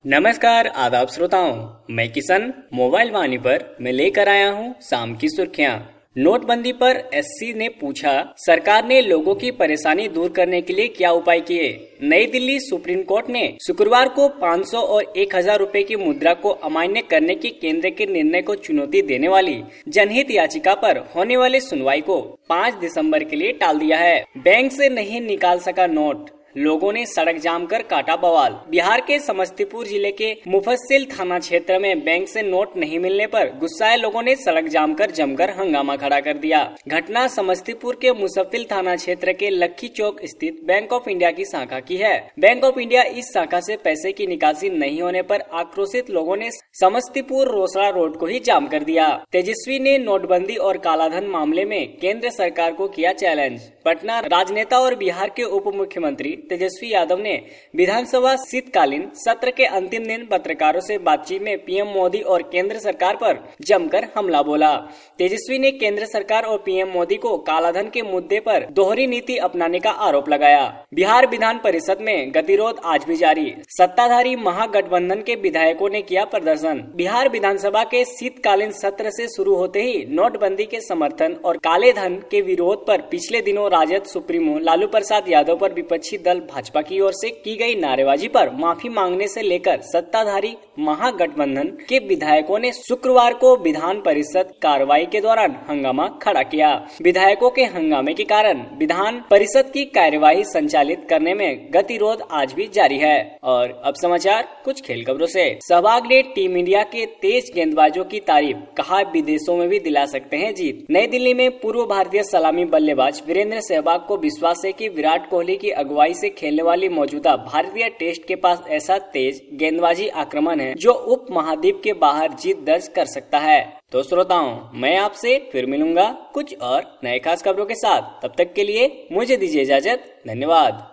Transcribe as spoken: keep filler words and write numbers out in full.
नमस्कार आदाब श्रोताओं, मैं किशन मोबाइल वाणी पर मैं लेकर आया हूं शाम की सुर्खियां। नोटबंदी पर एससी ने पूछा, सरकार ने लोगों की परेशानी दूर करने के लिए क्या उपाय किए। नई दिल्ली सुप्रीम कोर्ट ने शुक्रवार को पाँच सौ और एक हज़ार रुपए की मुद्रा को अमान्य करने की केंद्र के निर्णय को चुनौती देने वाली जनहित याचिका पर होने वाली सुनवाई को पाँच दिसंबर के लिए टाल दिया है। बैंक से नहीं निकाल सका नोट, लोगों ने सड़क जाम कर काटा बवाल। बिहार के समस्तीपुर जिले के मुफस्सिल थाना क्षेत्र में बैंक से नोट नहीं मिलने पर गुस्साए लोगों ने सड़क जाम कर जमकर हंगामा खड़ा कर दिया। घटना समस्तीपुर के मुफस्सिल थाना क्षेत्र के लक्खी चौक स्थित बैंक ऑफ इंडिया की शाखा की है। बैंक ऑफ इंडिया इस शाखा से पैसे की निकासी नहीं होने पर आक्रोशित लोगों ने समस्तीपुर रोसड़ा रोड को ही जाम कर दिया। तेजस्वी ने नोटबंदी और कालाधन मामले में केंद्र सरकार को किया चैलेंज। पटना राजनेता और बिहार के उप मुख्यमंत्री तेजस्वी यादव ने विधानसभा शीतकालीन सत्र के अंतिम दिन पत्रकारों से बातचीत में पीएम मोदी और केंद्र सरकार पर जमकर हमला बोला। तेजस्वी ने केंद्र सरकार और पीएम मोदी को कालाधन के मुद्दे पर दोहरी नीति अपनाने का आरोप लगाया। बिहार विधान परिषद में गतिरोध आज भी जारी, सत्ताधारी महागठबंधन के विधायकों ने किया प्रदर्शन। बिहार विधानसभा के शीतकालीन सत्र से शुरू होते ही नोटबंदी के समर्थन और काले धन के विरोध पर पिछले दिनों राजद सुप्रीमो लालू प्रसाद यादव पर विपक्षी दल भाजपा की ओर से की गई नारेबाजी पर माफी मांगने से लेकर सत्ताधारी महागठबंधन के विधायकों ने शुक्रवार को विधान परिषद कार्रवाई के दौरान हंगामा खड़ा किया। विधायकों के हंगामे के कारण विधान परिषद की कार्यवाही संचालित करने में गतिरोध आज भी जारी है। और अब समाचार कुछ खेल खबरों से। सहवाग ने टीम इंडिया के तेज गेंदबाजों की तारीफ, कहा विदेशों में भी दिला सकते हैं जीत। नई दिल्ली में पूर्व भारतीय सलामी बल्लेबाज वीरेंद्र सहवाग को विश्वास है कि विराट कोहली की अगुवाई से खेलने वाली मौजूदा भारतीय टेस्ट के पास ऐसा तेज गेंदबाजी आक्रमण है जो उप महाद्वीप के बाहर जीत दर्ज कर सकता है। तो श्रोताओं, मैं आपसे फिर मिलूंगा कुछ और नए खास खबरों के साथ। तब तक के लिए मुझे दीजिए इजाजत। धन्यवाद।